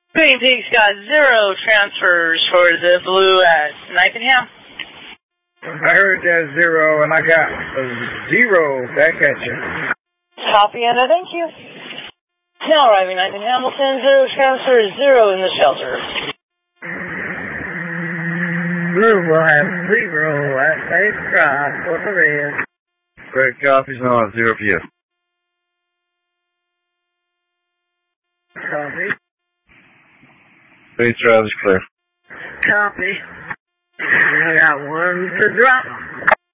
Green Peak's got 0 transfers for the Blue at Knife and Ham. I heard that 0 and I got a 0 back at you. Copy, Anna, thank you. Now arriving Knife and Hamilton, 0 transfers, 0 in the shelter. Blue will have 0 at Safe Drive for the red. Great copies now at 0 p.m. Copy. Safe Drive is clear. Copy. I got 1 to drop.